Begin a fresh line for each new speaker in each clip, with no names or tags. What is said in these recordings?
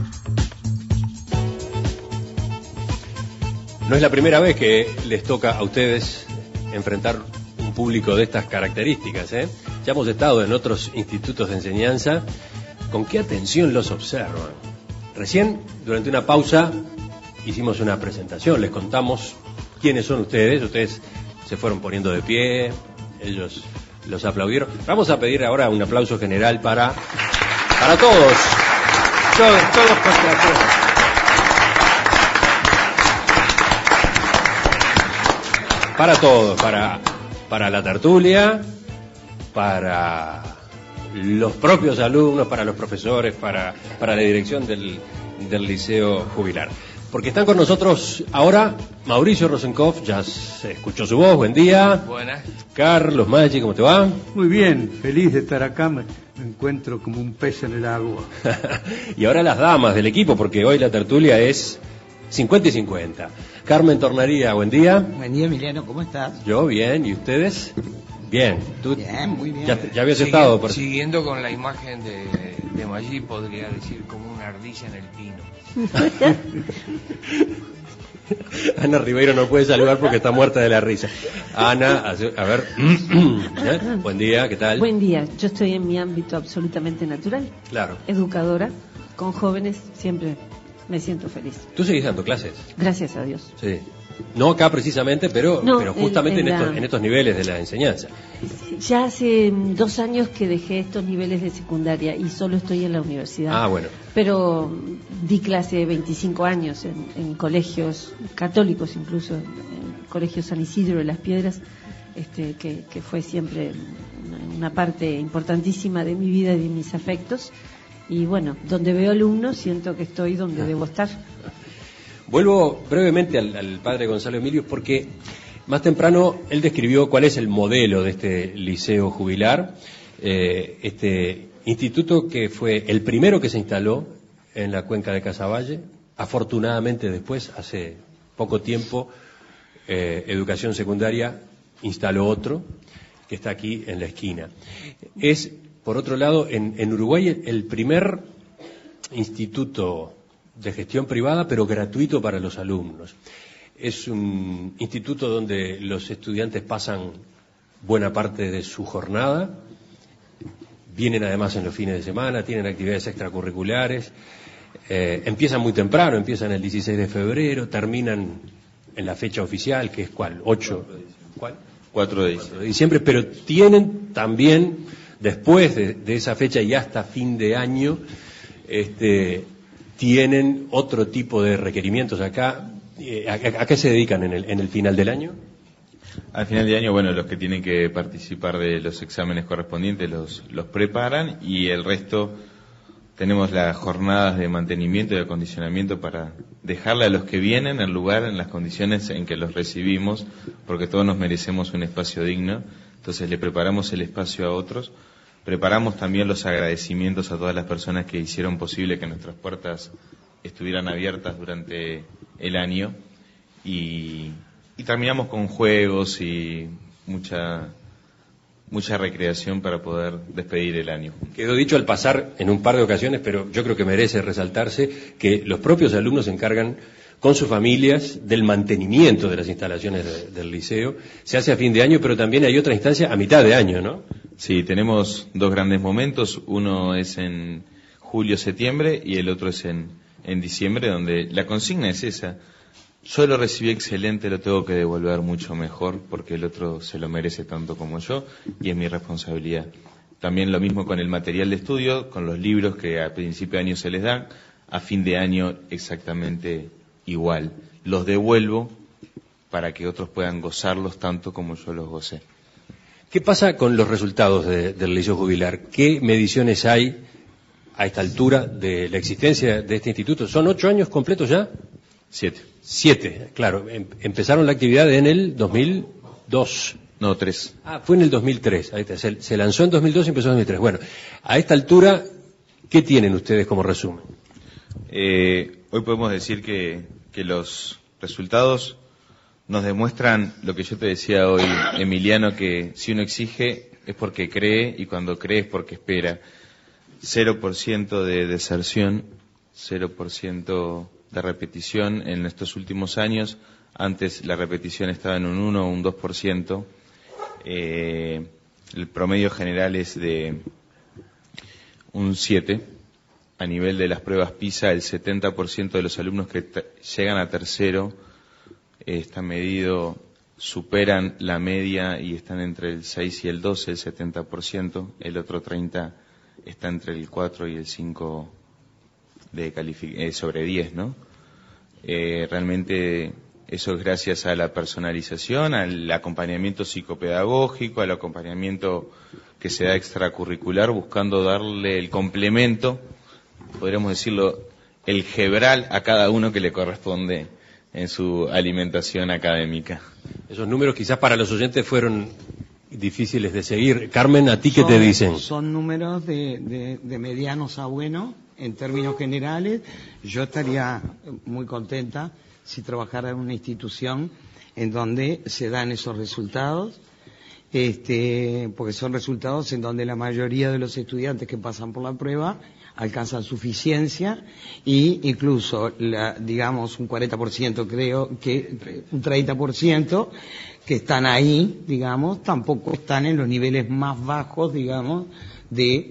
No es la primera vez que les toca a ustedes enfrentar un público de estas características, ¿eh? Ya hemos estado en otros institutos de enseñanza. ¿Con qué atención los observan? Recién, durante una pausa, hicimos una presentación, les contamos quiénes son ustedes. Ustedes se fueron poniendo de pie, ellos los aplaudieron. Vamos a pedir ahora un aplauso general para todos. Todos contra todos. Para todos, para la tertulia, para los propios alumnos, para los profesores, para la dirección del Liceo Jubilar. Porque están con nosotros ahora Mauricio Rosenkopf, ya se escuchó su voz, buen día.
Buenas.
Carlos Maggi, ¿cómo te va?
Muy bien, feliz de estar acá, me encuentro como un pez en el agua.
Y ahora las damas del equipo, porque hoy la tertulia es 50 y 50. Carmen Tornaría, buen día.
Buen día, Emiliano, ¿cómo estás?
Yo bien, ¿y ustedes? Bien. ¿Tú
bien, muy bien.
Ya habías estado por...
Siguiendo con la imagen de Maggi, podría decir como una ardilla en el pino.
Ana Ribeiro no puede saludar porque está muerta de la risa. Ana, a ver. Buen día, ¿qué tal?
Buen día, yo estoy en mi ámbito absolutamente natural.
Claro.
Educadora, con jóvenes, siempre me siento feliz.
¿Tú seguís dando clases?
Gracias a Dios.
Sí. No acá precisamente, pero justamente en estos niveles de la enseñanza.
Ya hace 2 años que dejé estos niveles de secundaria y solo estoy en la universidad.
Ah, bueno.
Pero di clase 25 años en colegios católicos, incluso en el Colegio San Isidro de Las Piedras, que fue siempre una parte importantísima de mi vida y de mis afectos. Y bueno, donde veo alumnos siento que estoy donde debo estar.
Vuelvo brevemente al padre Gonzalo Emilio porque más temprano él describió cuál es el modelo de este Liceo Jubilar, este instituto que fue el primero que se instaló en la cuenca de Casaballe. Afortunadamente después, hace poco tiempo, Educación Secundaria instaló otro que está aquí en la esquina. Es, por otro lado, en Uruguay el primer instituto de gestión privada, pero gratuito para los alumnos. Es un instituto donde los estudiantes pasan buena parte de su jornada, vienen además en los fines de semana, tienen actividades extracurriculares, empiezan muy temprano, empiezan el 16 de febrero, terminan en la fecha oficial, que es ¿cuál? 4 de diciembre, pero tienen también, después de esa fecha y hasta fin de año, tienen otro tipo de requerimientos acá. ¿A qué se dedican en el final del año?
Al final de año, bueno, los que tienen que participar de los exámenes correspondientes los preparan y el resto tenemos las jornadas de mantenimiento y de acondicionamiento para dejarle a los que vienen el lugar en las condiciones en que los recibimos, porque todos nos merecemos un espacio digno, entonces le preparamos el espacio a otros. Preparamos también los agradecimientos a todas las personas que hicieron posible que nuestras puertas estuvieran abiertas durante el año y terminamos con juegos y mucha recreación para poder despedir el año.
Quedó dicho al pasar en un par de ocasiones, pero yo creo que merece resaltarse que los propios alumnos se encargan con sus familias del mantenimiento de las instalaciones del liceo. Se hace a fin de año, pero también hay otra instancia a mitad de año, ¿no?
Sí, tenemos 2 grandes momentos. Uno es en julio-septiembre y el otro es en diciembre, donde la consigna es esa. Yo lo recibí excelente, lo tengo que devolver mucho mejor porque el otro se lo merece tanto como yo y es mi responsabilidad. También lo mismo con el material de estudio, con los libros que a principio de año se les dan, a fin de año exactamente igual. Los devuelvo para que otros puedan gozarlos tanto como yo los gocé.
¿Qué pasa con los resultados del Liceo Jubilar? ¿Qué mediciones hay a esta altura de la existencia de este instituto? ¿Son 8 años completos ya? 7, claro. Empezaron la actividad en el 2002.
No, 3.
Ah, fue en el 2003. Ahí está. Se lanzó en 2002 y empezó en 2003. Bueno, a esta altura, ¿qué tienen ustedes como resumen?
Hoy podemos decir que los resultados nos demuestran lo que yo te decía hoy, Emiliano, que si uno exige es porque cree y cuando cree es porque espera. 0% de deserción, 0% de repetición en estos últimos años. Antes la repetición estaba en un 1 o un 2%. El promedio general es de un 7%. A nivel de las pruebas PISA, el 70% de los alumnos que llegan a tercero está medido, superan la media y están entre el 6 y el 12, el 70%. El otro 30% está entre el 4 y el 5 sobre 10, ¿no? Realmente eso es gracias a la personalización, al acompañamiento psicopedagógico, al acompañamiento que se da extracurricular, buscando darle el complemento, podríamos decirlo, el gebral a cada uno que le corresponde en su alimentación académica.
Esos números quizás para los oyentes fueron difíciles de seguir. Carmen, ¿a ti qué te dicen?
Son números de medianos a buenos, en términos generales. Yo estaría muy contenta si trabajara en una institución en donde se dan esos resultados, porque son resultados en donde la mayoría de los estudiantes que pasan por la prueba alcanzan suficiencia, y incluso digamos un 40%, creo que un 30% que están ahí, digamos, tampoco están en los niveles más bajos, digamos, de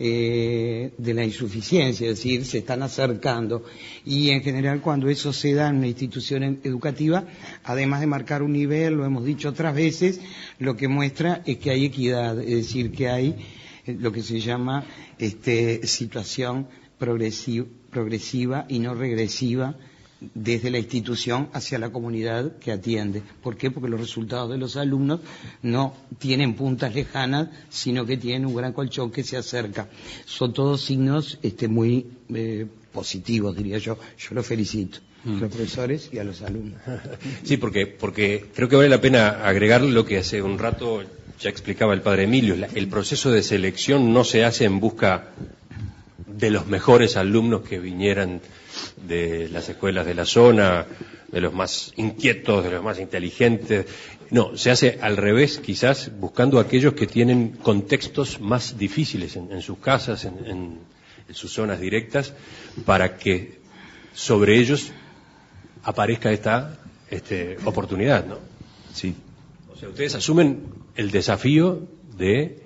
la insuficiencia, es decir, se están acercando. Y en general, cuando eso se da en una institución educativa, además de marcar un nivel, lo hemos dicho otras veces, lo que muestra es que hay equidad, es decir, que hay lo que se llama situación progresiva y no regresiva desde la institución hacia la comunidad que atiende. ¿Por qué? Porque los resultados de los alumnos no tienen puntas lejanas, sino que tienen un gran colchón que se acerca. Son todos signos muy positivos, diría yo. Yo los felicito a los profesores y a los alumnos.
Sí, porque creo que vale la pena agregar lo que hace un rato ya explicaba el padre Emilio. El proceso de selección no se hace en busca de los mejores alumnos que vinieran de las escuelas de la zona, de los más inquietos, de los más inteligentes. No, se hace al revés, quizás buscando a aquellos que tienen contextos más difíciles en sus casas, en sus zonas directas, para que sobre ellos aparezca esta oportunidad, ¿no?
Sí.
O sea, ustedes asumen el desafío de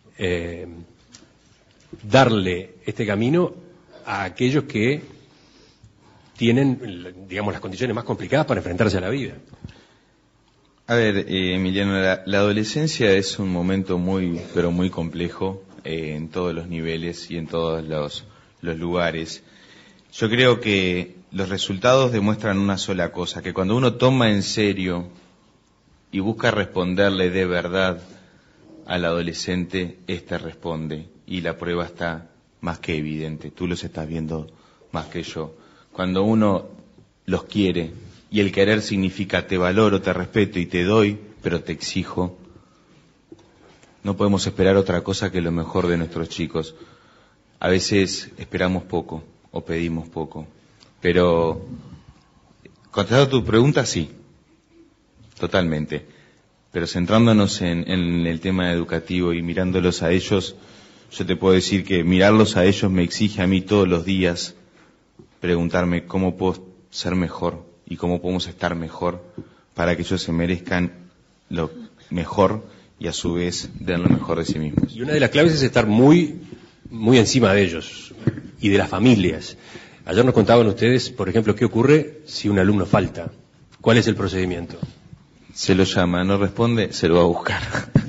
darle este camino a aquellos que tienen, digamos, las condiciones más complicadas para enfrentarse a la vida.
A ver, Emiliano, la adolescencia es un momento muy, pero muy complejo en todos los niveles y en todos los lugares. Yo creo que los resultados demuestran una sola cosa, que cuando uno toma en serio y busca responderle de verdad al adolescente, responde, y la prueba está más que evidente. Tú los estás viendo más que yo. Cuando uno los quiere, y el querer significa te valoro, te respeto y te doy, pero te exijo, no podemos esperar otra cosa que lo mejor de nuestros chicos. A veces esperamos poco o pedimos poco, pero contestando a tu pregunta, sí, totalmente. Pero centrándonos en el tema educativo y mirándolos a ellos, yo te puedo decir que mirarlos a ellos me exige a mí todos los días preguntarme cómo puedo ser mejor y cómo podemos estar mejor para que ellos se merezcan lo mejor y a su vez den lo mejor de sí mismos.
Y una de las claves es estar muy encima de ellos y de las familias. Ayer nos contaban ustedes, por ejemplo, qué ocurre si un alumno falta. ¿Cuál es el procedimiento?
Se lo llama, no responde, se lo va a buscar.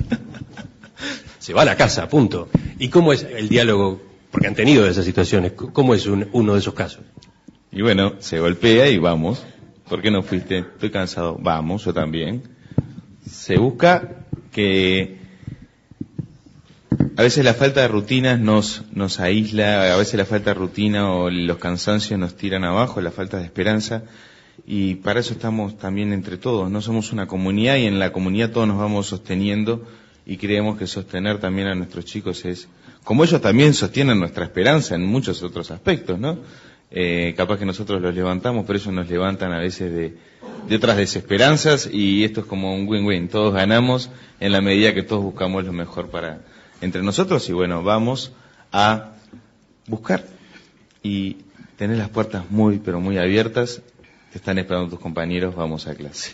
Se va a la casa, punto. ¿Y cómo es el diálogo? Porque han tenido esas situaciones. ¿Cómo es uno de esos casos?
Y bueno, se golpea y vamos. ¿Por qué no fuiste? Estoy cansado. Vamos, yo también. Se busca que a veces la falta de rutinas nos aísla, a veces la falta de rutina o los cansancios nos tiran abajo, la falta de esperanza. Y para eso estamos también entre todos. No somos una comunidad y en la comunidad todos nos vamos sosteniendo y creemos que sostener también a nuestros chicos es, como ellos también sostienen nuestra esperanza en muchos otros aspectos, ¿no? Capaz que nosotros los levantamos, pero ellos nos levantan a veces de otras desesperanzas y esto es como un win-win. Todos ganamos en la medida que todos buscamos lo mejor para entre nosotros y bueno, vamos a buscar. Y tenés las puertas muy, pero muy abiertas. Te están esperando tus compañeros, vamos a clase.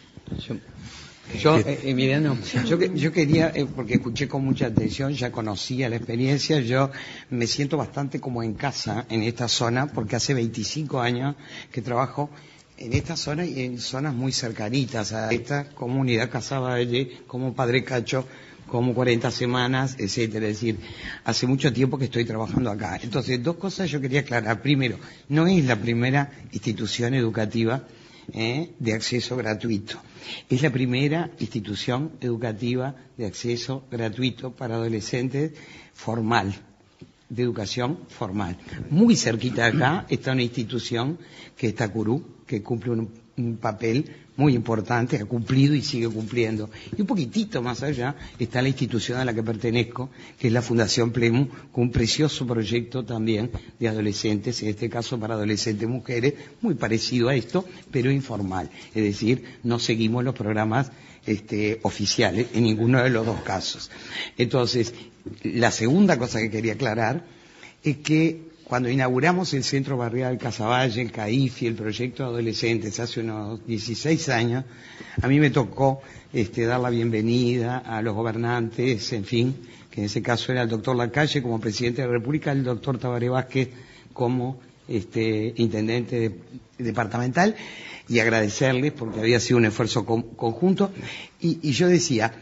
Emiliano, yo quería, porque escuché con mucha atención, ya conocía la experiencia, yo me siento bastante como en casa en esta zona, porque hace 25 años que trabajo en esta zona y en zonas muy cercanitas a esta comunidad Casaballe, como Padre Cacho, como 40 semanas, etcétera. Es decir, hace mucho tiempo que estoy trabajando acá. Entonces, dos cosas yo quería aclarar. Primero, no es la primera institución educativa de acceso gratuito. Es la primera institución educativa de acceso gratuito para adolescentes formal, de educación formal. Muy cerquita de acá está una institución que es Tacurú, que cumple un papel muy importante, ha cumplido y sigue cumpliendo. Y un poquitito más allá está la institución a la que pertenezco, que es la Fundación Plemu, con un precioso proyecto también de adolescentes, en este caso para adolescentes mujeres, muy parecido a esto, pero informal. Es decir, no seguimos los programas oficiales en ninguno de los dos casos. Entonces, la segunda cosa que quería aclarar es que cuando inauguramos el Centro Barrial Casaballe, el CAIFI, el proyecto de adolescentes, hace unos 16 años, a mí me tocó dar la bienvenida a los gobernantes, en fin, que en ese caso era el doctor Lacalle como presidente de la República, el doctor Tabaré Vázquez como intendente departamental, y agradecerles porque había sido un esfuerzo conjunto. Y yo decía,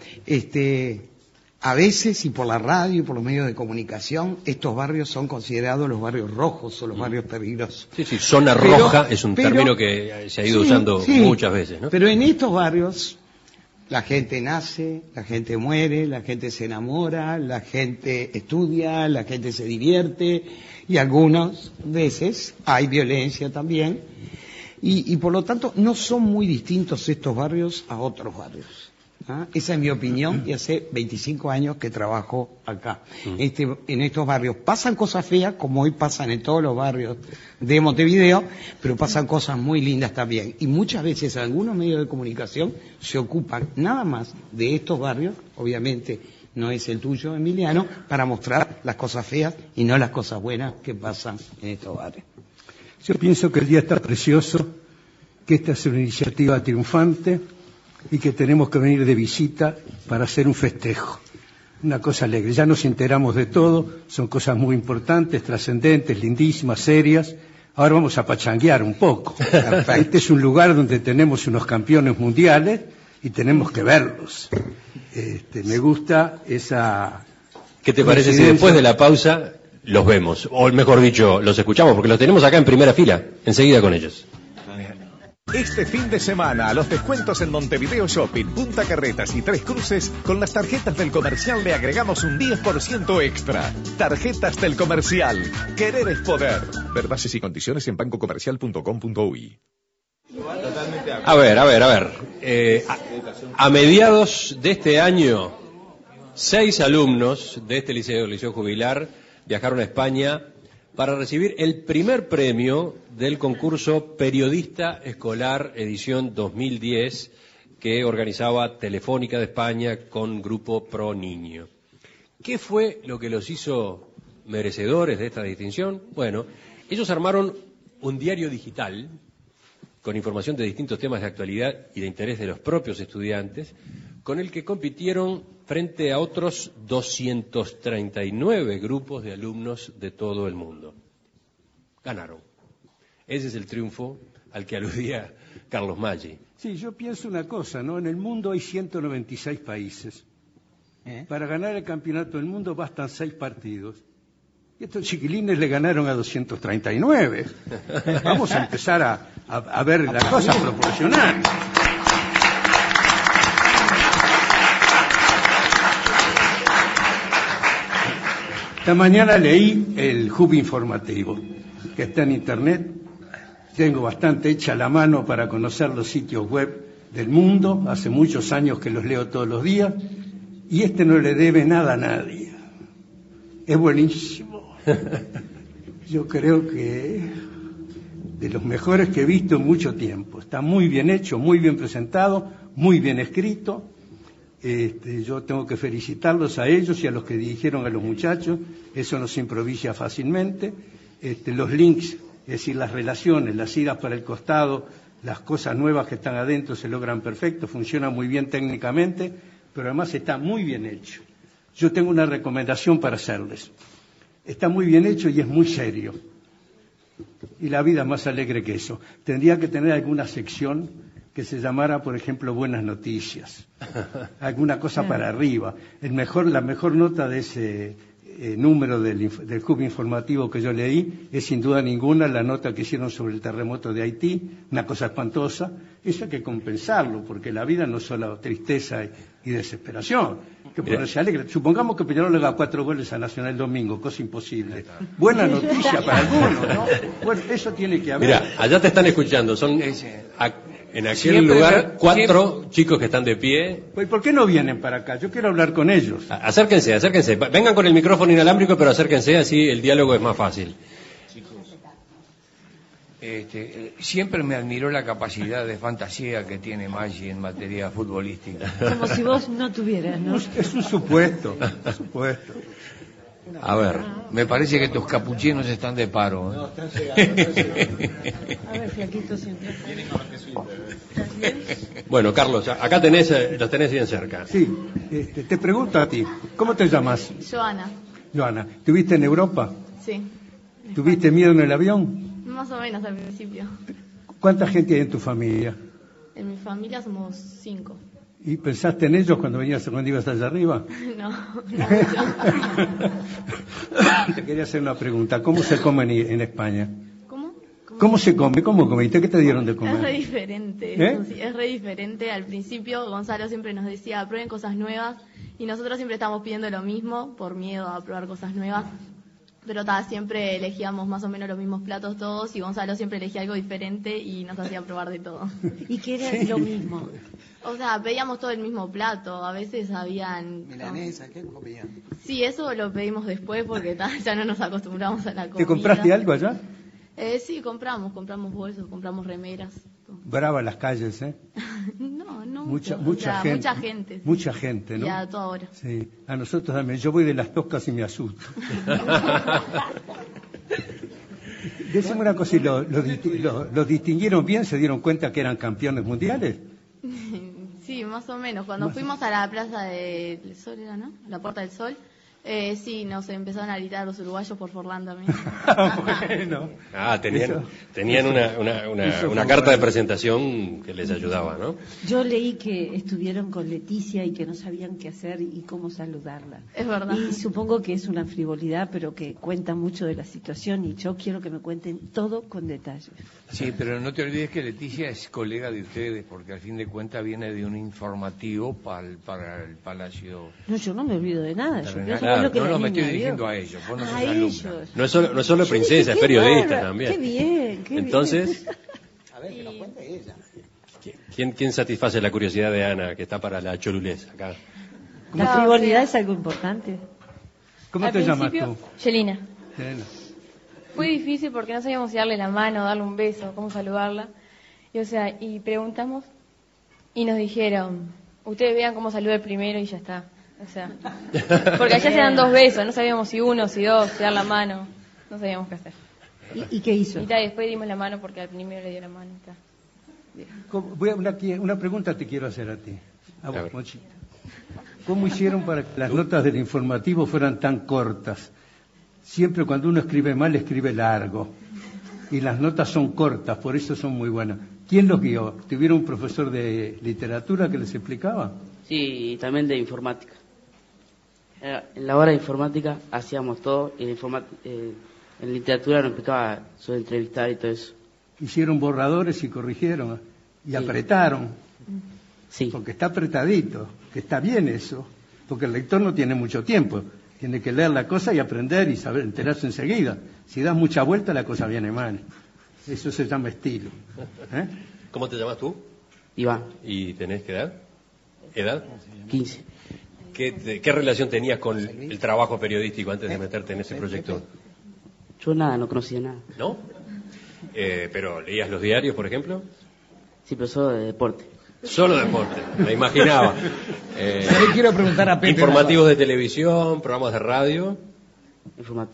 a veces, y por la radio y por los medios de comunicación, estos barrios son considerados los barrios rojos o los barrios peligrosos.
Sí, zona roja es un término que se ha ido usando muchas veces, ¿no?
Pero en estos barrios la gente nace, la gente muere, la gente se enamora, la gente estudia, la gente se divierte, y algunas veces hay violencia también, y por lo tanto no son muy distintos estos barrios a otros barrios. Esa es mi opinión, y hace 25 años que trabajo acá. En estos barrios pasan cosas feas, como hoy pasan en todos los barrios de Montevideo, pero pasan cosas muy lindas también. Y muchas veces algunos medios de comunicación se ocupan nada más de estos barrios, obviamente no es el tuyo, Emiliano, para mostrar las cosas feas y no las cosas buenas que pasan en estos barrios.
Yo pienso que el día está precioso, que esta es una iniciativa triunfante, y que tenemos que venir de visita para hacer un festejo, una cosa alegre. Ya nos enteramos de todo, son cosas muy importantes, trascendentes, lindísimas, serias. Ahora vamos a pachanguear un poco. Este es un lugar donde tenemos unos campeones mundiales y tenemos que verlos. Me gusta esa...
¿Qué te parece si después de la pausa los vemos? O mejor dicho, los escuchamos, porque los tenemos acá en primera fila, enseguida con ellos.
Este fin de semana, los descuentos en Montevideo Shopping, Punta Carretas y Tres Cruces, con las tarjetas del comercial le agregamos un 10% extra. Tarjetas del comercial. Querer es poder. Ver bases y condiciones en bancocomercial.com.uy.
A ver. A mediados de este año, 6 alumnos de este liceo jubilar, viajaron a España para recibir el primer premio del concurso Periodista Escolar edición 2010 que organizaba Telefónica de España con Grupo Pro Niño. ¿Qué fue lo que los hizo merecedores de esta distinción? Bueno, ellos armaron un diario digital con información de distintos temas de actualidad y de interés de los propios estudiantes, con el que compitieron frente a otros 239 grupos de alumnos de todo el mundo. Ganaron. Ese es el triunfo al que aludía Carlos Maggi.
Sí, yo pienso una cosa, ¿no? En el mundo hay 196 países. Para ganar el campeonato del mundo bastan 6 partidos. Y estos chiquilines le ganaron a 239. Vamos a empezar a ver la cosa proporcional. Esta mañana leí el hub informativo, que está en internet. Tengo bastante hecha la mano para conocer los sitios web del mundo. Hace muchos años que los leo todos los días. Y no le debe nada a nadie. Es buenísimo. Yo creo que de los mejores que he visto en mucho tiempo. Está muy bien hecho, muy bien presentado, muy bien escrito. Yo tengo que felicitarlos a ellos y a los que dirigieron a los muchachos. Eso no se improvisa fácilmente. Los links Es decir, las relaciones, las idas para el costado, las cosas nuevas que están adentro se logran perfecto, funciona muy bien técnicamente, pero además está muy bien hecho. Yo tengo una recomendación para hacerles. Está muy bien hecho y es muy serio. Y la vida es más alegre que eso. Tendría que tener alguna sección que se llamara, por ejemplo, Buenas Noticias. Alguna cosa para arriba. La mejor nota de ese número del Hub informativo que yo leí es sin duda ninguna la nota que hicieron sobre el terremoto de Haití, una cosa espantosa. Eso hay que compensarlo, porque la vida no es solo tristeza y desesperación. Que ponerse alegre. Supongamos que Peñarol le da 4 goles a Nacional el domingo, cosa imposible. Buena noticia para algunos, ¿no? Bueno, eso tiene que haber.
Mira, allá te están escuchando, son en aquel lugar 4 chicos que están de pie.
Pues, ¿por qué no vienen para acá? Yo quiero hablar con ellos.
Acérquense. Vengan con el micrófono inalámbrico, pero acérquense, así el diálogo es más fácil.
Siempre me admiró la capacidad de fantasía que tiene Maggi en materia futbolística.
Como si vos no tuvieras, ¿no?
Es un supuesto.
A ver.
Me parece que tus capuchinos están de paro.
No, están llegando. A ver, flaquito, siempre.
Bueno, Carlos, acá los tenés bien cerca.
Sí, te pregunto a ti, ¿cómo te llamas?
Joana.
Joana, ¿estuviste en Europa?
Sí.
¿Tuviste miedo en el avión?
Más o menos al principio.
¿Cuánta gente hay en tu familia?
En mi familia somos 5.
¿Y pensaste en ellos cuando ibas allá arriba?
No.
Te quería hacer una pregunta. ¿Cómo se come en España?
¿Cómo?
¿Cómo se come? ¿Cómo comiste? ¿Qué te dieron de comer?
Es re diferente. Eso sí, es re diferente. Al principio Gonzalo siempre nos decía, prueben cosas nuevas. Y nosotros siempre estamos pidiendo lo mismo por miedo a probar cosas nuevas. Pero siempre elegíamos más o menos los mismos platos todos y Gonzalo siempre elegía algo diferente y nos hacía probar de todo.
¿Y qué era lo mismo?
O sea, pedíamos todo el mismo plato, a veces habían...
Milanesa, ¿qué comían?
Sí, eso lo pedimos después porque ya no nos acostumbramos a la comida.
¿Te compraste algo allá?
Sí, compramos bolsos, compramos remeras.
Brava las calles, ¿eh?
No,
mucha gente. Mucha gente, ¿no?
Y a toda hora.
Sí, a nosotros también. Yo voy de las Toscas y me asusto. Decime una cosa, ¿los distinguieron bien? ¿Se dieron cuenta que eran campeones mundiales?
Sí, más o menos. Cuando fuimos a la Plaza del Sol, ¿era, no? La Puerta del Sol. Sí, nos empezaron a gritar los uruguayos por Forlán también.
Bueno.
Tenían una carta de presentación que les ayudaba, ¿no?
Yo leí que estuvieron con Leticia y que no sabían qué hacer y cómo saludarla.
Es verdad.
Y supongo que es una frivolidad, pero que cuenta mucho de la situación y yo quiero que me cuenten todo con detalle.
Sí, pero no te olvides que Leticia es colega de ustedes, porque al fin de cuentas viene de un informativo para el Palacio.
No, yo no me olvido de nada. Yo quiero
Claro,
lo que
no, me estoy
niña
dirigiendo
vio.
a ellos. Vos no sos
A
alumna.
ellos.
No es solo princesa, es periodista
bárbaro.
también.
Qué bien, qué
Entonces,
bien.
A ver, que nos cuente ella.
¿quién satisface la curiosidad de Ana, que está para la cholulez acá?
La frivolidad es algo importante.
¿Cómo te llamas tú?
Yelena.
Yelena.
Fue difícil porque no sabíamos si darle la mano, darle un beso, cómo saludarla. Y preguntamos y nos dijeron, ustedes vean cómo saluda el primero y ya está. Porque allá se dan 2 besos, no sabíamos si 1, si 2, si dar la mano, no sabíamos qué hacer.
¿Y qué hizo?
Y después dimos la mano porque al primero le dio la mano.
Una pregunta te quiero hacer a ti. A vos, Mochi. ¿Cómo hicieron para que las notas del informativo fueran tan cortas? Siempre cuando uno escribe mal, escribe largo. Y las notas son cortas, por eso son muy buenas. ¿Quién los guió? ¿Tuvieron un profesor de literatura que les explicaba?
Sí, y también de informática. En la hora de informática hacíamos todo y en literatura nos explicaba sobre entrevistar y todo eso.
Hicieron borradores y corrigieron y apretaron.
Sí.
Porque está apretadito, que está bien eso, porque el lector no tiene mucho tiempo. Tiene que leer la cosa y aprender y saber enterarse enseguida. Si das mucha vuelta, la cosa viene mal. Eso se llama estilo.
¿Cómo te llamas tú?
Iván.
¿Y tenés qué edad? ¿Edad?
15.
¿Qué relación tenías con el trabajo periodístico antes de meterte en ese proyecto?
Yo no conocía nada.
¿No? ¿Pero leías los diarios, por ejemplo?
Sí, pero solo de deporte.
Solo deporte, me imaginaba.
Yo le quiero preguntar a Pepe.
Informativos de televisión, programas de radio.
Informativo.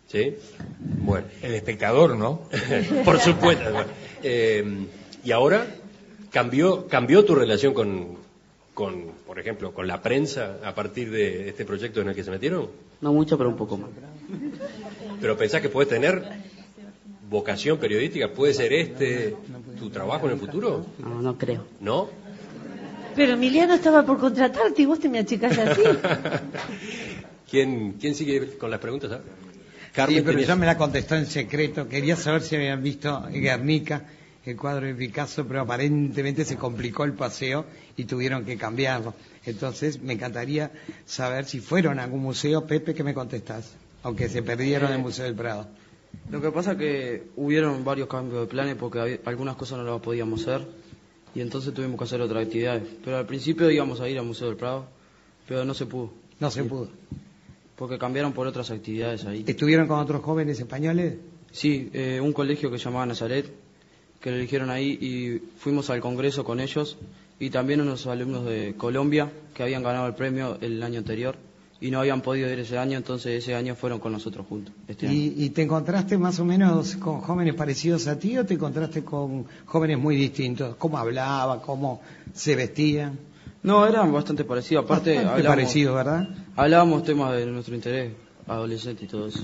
¿Sí? Bueno.
El espectador, ¿no?
Por supuesto. ¿Y ahora cambió tu relación con, por ejemplo, con la prensa a partir de este proyecto en el que se metieron?
No mucho, pero un poco más.
¿Pero pensás que podés tener vocación periodística? ¿Puede ser tu trabajo en el futuro?
No, no creo.
¿No?
Pero Emiliano estaba por contratarte y vos te me achicás así.
¿Quién sigue con las preguntas?
Sí,
Carmen,
pero ya me la contestó en secreto. Quería saber si habían visto Guernica, el cuadro de Picasso, pero aparentemente se complicó el paseo y tuvieron que cambiarlo. Entonces me encantaría saber si fueron a algún museo. Pepe, ¿qué me contestás? Aunque se perdieron en el Museo del Prado.
Lo que pasa es que hubieron varios cambios de planes porque algunas cosas no las podíamos hacer y entonces tuvimos que hacer otras actividades. Pero al principio íbamos a ir al Museo del Prado, pero no se pudo.
No se pudo.
Porque cambiaron por otras actividades ahí.
¿Estuvieron con otros jóvenes españoles?
Sí, un colegio que se llamaba Nazaret, que lo eligieron ahí y fuimos al congreso con ellos y también unos alumnos de Colombia que habían ganado el premio el año anterior y no habían podido ir ese año, entonces ese año fueron con nosotros juntos.
¿Y te encontraste más o menos con jóvenes parecidos a ti o te encontraste con jóvenes muy distintos? ¿Cómo hablaban? ¿Cómo se vestían?
No, eran bastante parecidos. Aparte,
parecido, ¿verdad?
Hablábamos temas de nuestro interés adolescente y todo eso.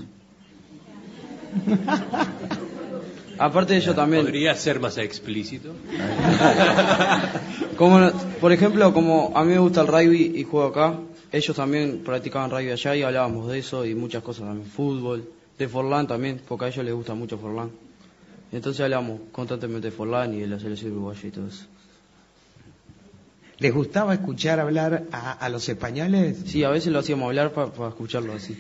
Aparte de ello también.
¿Podría ser más explícito?
Por ejemplo, como a mí me gusta el rugby y juego acá, ellos también practicaban rugby allá y hablábamos de eso y muchas cosas también. Fútbol, de Forlán también, porque a ellos les gusta mucho Forlán. Entonces hablamos constantemente de Forlán y de la selección uruguaya y todo eso.
¿Les gustaba escuchar hablar a los españoles?
Sí, a veces lo hacíamos hablar para escucharlo así.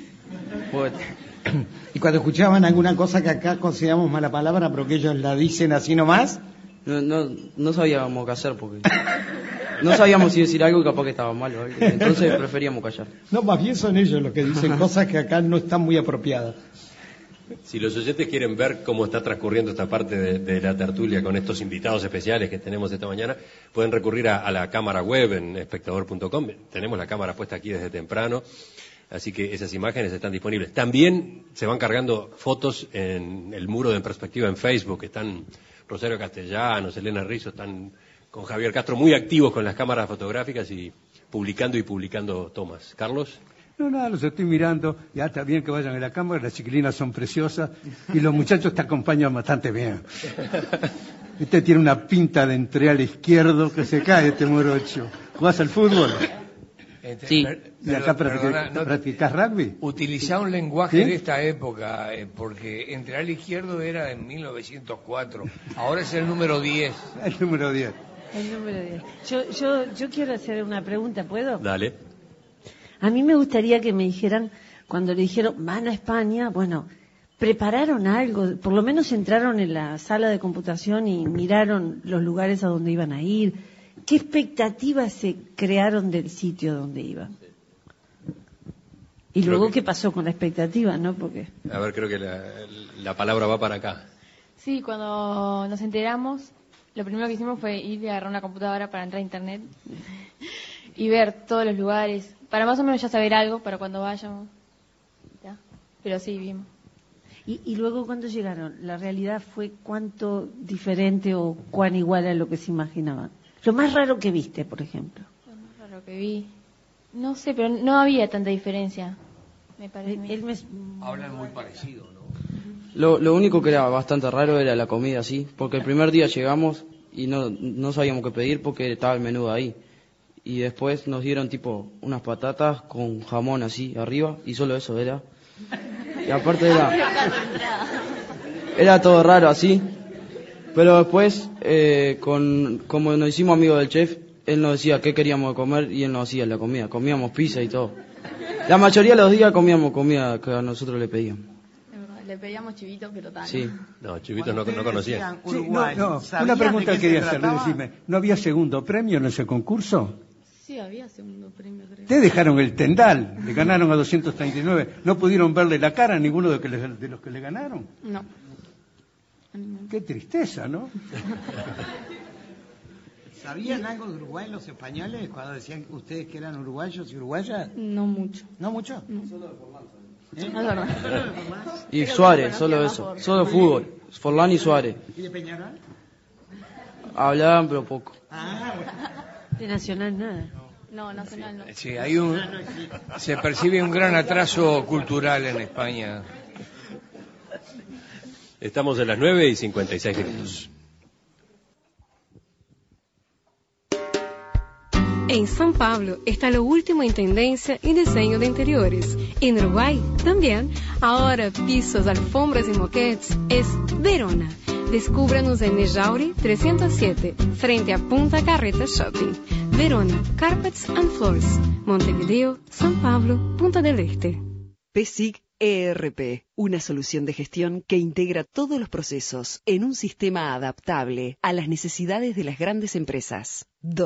¿Y cuando escuchaban alguna cosa que acá consideramos mala palabra, pero que ellos la dicen así nomás?
No sabíamos qué hacer porque no sabíamos si decir algo y capaz que estaba mal o algo. Entonces preferíamos callar.
No, más bien son ellos los que dicen cosas que acá no están muy apropiadas.
Si los oyentes quieren ver cómo está transcurriendo esta parte de la tertulia con estos invitados especiales que tenemos esta mañana, pueden recurrir a la cámara web en espectador.com. Tenemos la cámara puesta aquí desde temprano, así que esas imágenes están disponibles. También se van cargando fotos en el muro de En Perspectiva en Facebook. Están Rosario Castellanos, Elena Rizzo, están con Javier Castro muy activos con las cámaras fotográficas y publicando tomas. Carlos.
No, nada, los estoy mirando, ya está bien que vayan a la cámara, las chiquilinas son preciosas y los muchachos te acompañan bastante bien. Este tiene una pinta de entreal izquierdo que se cae, este morocho. ¿Jugás al fútbol?
Sí.
¿Y acá practicás rugby?
Utilizá un lenguaje de esta época, porque entreal izquierdo era en 1904, ahora es el número 10.
El número 10.
El número 10. Yo quiero hacer una pregunta, ¿puedo?
Dale.
A mí me gustaría que me dijeran, cuando le dijeron, van a España, bueno, ¿prepararon algo? Por lo menos entraron en la sala de computación y miraron los lugares a donde iban a ir. ¿Qué expectativas se crearon del sitio donde iban? Y luego, ¿qué pasó con la expectativa, no? Porque...
A ver, creo que la palabra va para acá.
Sí, cuando nos enteramos, lo primero que hicimos fue ir y agarrar una computadora para entrar a internet y ver todos los lugares, para más o menos ya saber algo para cuando vayamos. ¿Ya? Pero sí, vimos.
¿Y luego cuando llegaron? ¿La realidad fue cuánto diferente o cuán igual a lo que se imaginaban? Lo más raro que viste, por ejemplo.
Lo más raro que vi. No sé, pero no había tanta diferencia, me parece.
Hablan muy parecido, ¿no?
Lo único que era bastante raro era la comida, sí, porque el primer día llegamos y no sabíamos qué pedir porque estaba el menú ahí. Y después nos dieron tipo unas patatas con jamón así arriba y solo eso era. Y aparte era todo raro así. Pero después, como nos hicimos amigos del chef, él nos decía qué queríamos comer y él nos hacía la comida. Comíamos pizza y todo. La mayoría de los días comíamos comida que a nosotros le pedíamos.
Le pedíamos chivitos, pero tal.
Sí.
No, chivitos no conocía.
Sí, una pregunta quería hacerle, decime, ¿no había segundo premio en ese concurso?
Sí, había segundo premio, creo.
Te dejaron el tendal, le ganaron a 239. ¿No pudieron verle la cara a ninguno de los que le ganaron?
No.
Qué tristeza, ¿no?
¿Sabían algo de Uruguay los españoles cuando decían ustedes que eran uruguayos y uruguayas?
No mucho.
¿No mucho?
No. No es verdad.
Y Suárez, solo eso. Solo fútbol. Forlán y Suárez.
¿Y de Peñarol?
Hablaban, pero poco.
De Nacional nada.
No, Nacional no.
Sí, se percibe un gran atraso cultural en España.
Estamos en las 9:56.
En São Paulo está lo último en tendencia y diseño de interiores. En Uruguay también. Ahora pisos, alfombras y moquetes es Verona. Descúbranos en Nejauri 307, frente a Punta Carreta Shopping. Verona, Carpets and Floors. Montevideo, São Paulo, Punta del Este.
PSIC ERP, una solución de gestión que integra todos los procesos en un sistema adaptable a las necesidades de las grandes empresas.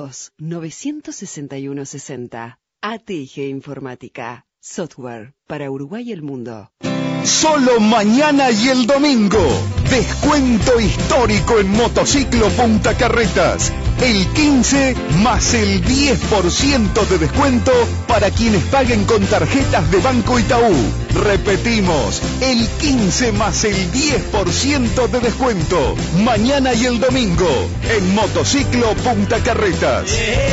2-961-60. ATG Informática. Software para Uruguay y el mundo.
Solo mañana y el domingo. Descuento histórico en Motociclo Punta Carretas. El 15 más el 10% de descuento para quienes paguen con tarjetas de Banco Itaú. Repetimos, el 15 más el 10% de descuento. Mañana y el domingo en Motociclo Punta Carretas.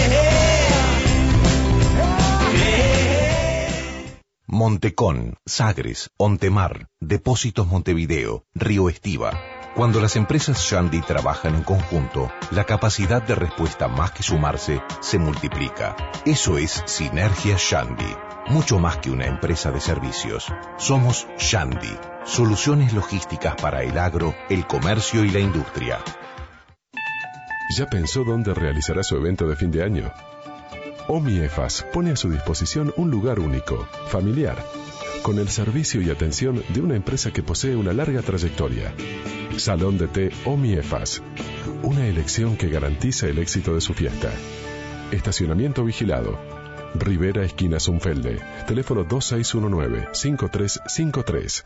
Montecón, Sagres, Ontemar, Depósitos Montevideo, Río Estiva. Cuando las empresas Shandy trabajan en conjunto, la capacidad de respuesta más que sumarse se multiplica. Eso es Sinergia Shandy. Mucho más que una empresa de servicios. Somos Shandy. Soluciones logísticas para el agro, el comercio y la industria.
¿Ya pensó dónde realizará su evento de fin de año? OMIEFAS pone a su disposición un lugar único, familiar, con el servicio y atención de una empresa que posee una larga trayectoria. Salón de Té OMIEFAS, una elección que garantiza el éxito de su fiesta. Estacionamiento vigilado. Rivera, esquina Zunfelde. Teléfono 2619-5353.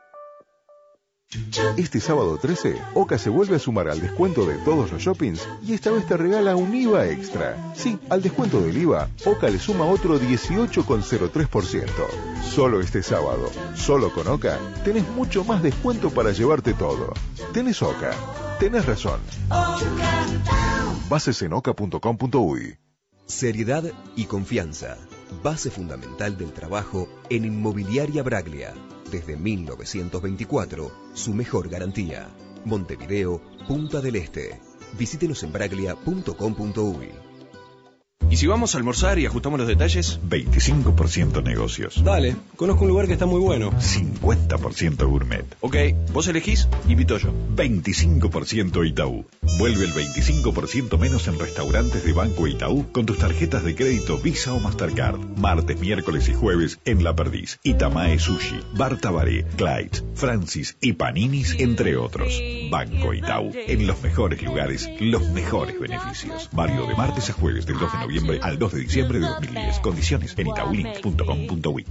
Este sábado 13, Oca se vuelve a sumar al descuento de todos los shoppings y esta vez te regala un IVA extra. Sí, al descuento del IVA, Oca le suma otro 18,03%. Solo este sábado, solo con Oca, tenés mucho más descuento para llevarte todo. Tenés Oca, tenés razón. Bases en oca.com.uy.
Seriedad y confianza, base fundamental del trabajo en Inmobiliaria Braglia. Desde 1924, su mejor garantía. Montevideo, Punta del Este. Visítenos en braglia.com.uy.
¿Y si vamos a almorzar y ajustamos los detalles?
25% negocios.
Dale, conozco un lugar que está muy bueno.
50% gourmet.
Ok, vos elegís, invito yo.
25% Itaú. Vuelve el 25% menos en restaurantes de Banco Itaú con tus tarjetas de crédito Visa o Mastercard. Martes, miércoles y jueves en La Perdiz, Itamae Sushi, Bar Tabaré, Clyde, Francis y Paninis, entre otros. Banco Itaú. En los mejores lugares, los mejores beneficios. Válido de martes a jueves del 2 de noviembre al 2 de diciembre de 2010. Condiciones en itaulink.com.uy.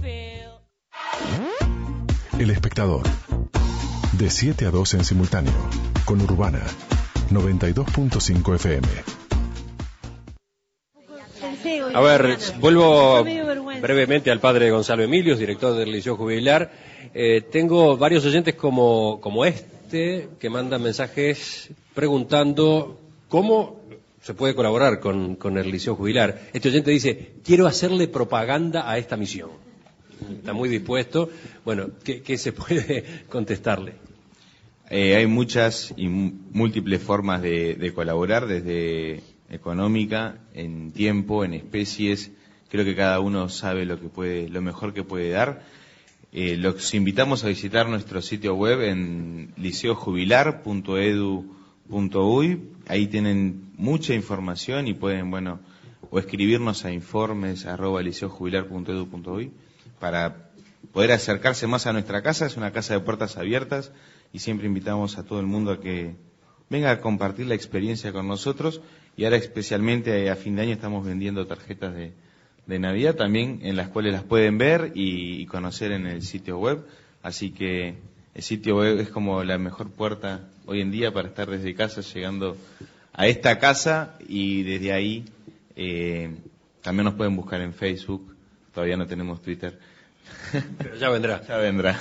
El Espectador. De 7 a 12 en simultáneo. Con Urbana. 92.5 FM.
A ver, vuelvo brevemente al padre Gonzalo Emilios, director del Liceo Jubilar. Tengo varios oyentes como este que mandan mensajes preguntando cómo se puede colaborar con el Liceo Jubilar. Este oyente dice, quiero hacerle propaganda a esta misión. Está muy dispuesto. Bueno, ¿qué se puede contestarle?
Hay muchas y múltiples formas de colaborar, desde económica, en tiempo, en especies. Creo que cada uno sabe lo mejor que puede dar. Los invitamos a visitar nuestro sitio web en liceojubilar.edu.uy. Ahí tienen mucha información y pueden, o escribirnos a informes@liceojubilar.edu.uy para poder acercarse más a nuestra casa. Es una casa de puertas abiertas y siempre invitamos a todo el mundo a que venga a compartir la experiencia con nosotros. Y ahora especialmente a fin de año estamos vendiendo tarjetas de Navidad también, en las cuales las pueden ver y conocer en el sitio web. Así que el sitio web es como la mejor puerta hoy en día para estar desde casa llegando a esta casa, y desde ahí también nos pueden buscar en Facebook. Todavía no tenemos Twitter,
Pero ya vendrá.
Ya vendrá.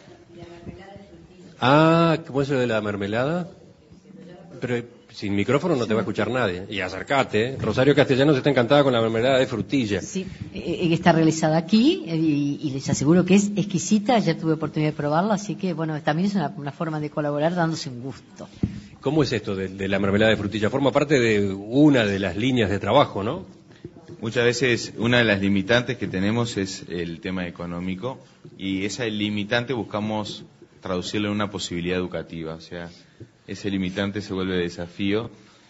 Ah, ¿cómo es eso de la mermelada? Pero sin micrófono no te va a escuchar nadie. Y acércate, ¿eh? Rosario Castellanos está encantada con la mermelada de frutilla.
Sí, está realizada aquí y les aseguro que es exquisita. Ya tuve oportunidad de probarla, así que bueno, también es una forma de colaborar dándose un gusto.
¿Cómo es esto de la mermelada de frutilla? Forma parte de una de las líneas de trabajo, ¿no?
Muchas veces una de las limitantes que tenemos es el tema económico, y esa limitante buscamos traducirlo en una posibilidad educativa. O sea, ese limitante se vuelve desafío,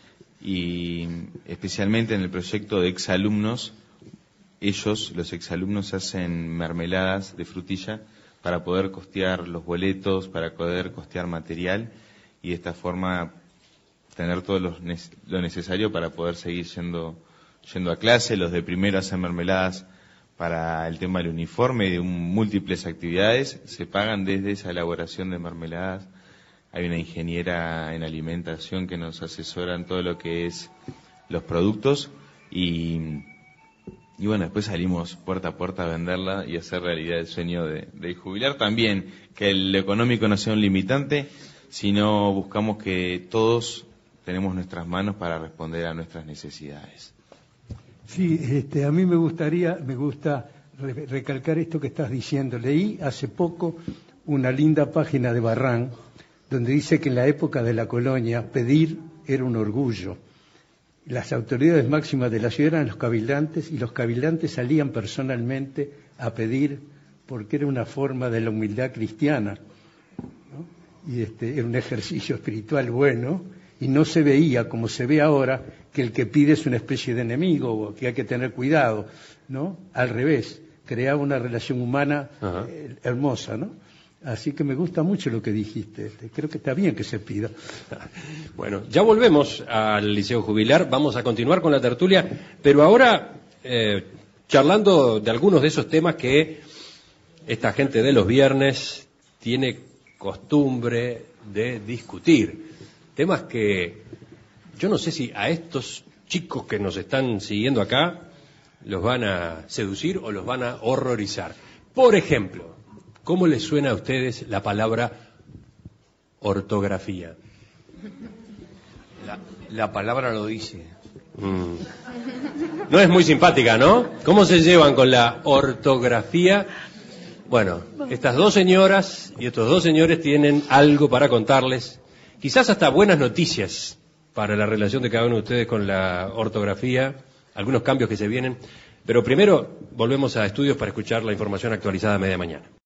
y especialmente en el proyecto de exalumnos, los exalumnos hacen mermeladas de frutilla para poder costear los boletos, para poder costear material, y de esta forma tener todo lo necesario para poder seguir yendo a clase. Los de primero hacen mermeladas para el tema del uniforme, de múltiples actividades, se pagan desde esa elaboración de mermeladas. Hay una ingeniera en alimentación que nos asesora en todo lo que es los productos, y bueno, después salimos puerta a puerta a venderla y hacer realidad el sueño de jubilar. También que el económico no sea un limitante, sino buscamos que todos tenemos nuestras manos para responder a nuestras necesidades.
Sí, a mí me gusta recalcar esto que estás diciendo. Leí hace poco una linda página de Barrán, donde dice que en la época de la colonia pedir era un orgullo. Las autoridades máximas de la ciudad eran los cabildantes, y los cabildantes salían personalmente a pedir porque era una forma de la humildad cristiana, ¿no? Y era un ejercicio espiritual bueno, y no se veía como se ve ahora, que el que pide es una especie de enemigo o que hay que tener cuidado, ¿no? Al revés, creaba una relación humana hermosa, ¿no? Así que me gusta mucho lo que dijiste. Creo que está bien que se pida.
Bueno, ya volvemos al Liceo Jubilar. Vamos a continuar con la tertulia, pero ahora charlando de algunos de esos temas que esta gente de los viernes tiene costumbre de discutir. Temas que yo no sé si a estos chicos que nos están siguiendo acá los van a seducir o los van a horrorizar. Por ejemplo, ¿cómo les suena a ustedes la palabra ortografía?
La palabra lo dice.
No es muy simpática, ¿no? ¿Cómo se llevan con la ortografía? Bueno, estas dos señoras y estos dos señores tienen algo para contarles, quizás hasta buenas noticias para la relación de cada uno de ustedes con la ortografía, algunos cambios que se vienen. Pero primero volvemos a estudios para escuchar la información actualizada a media mañana.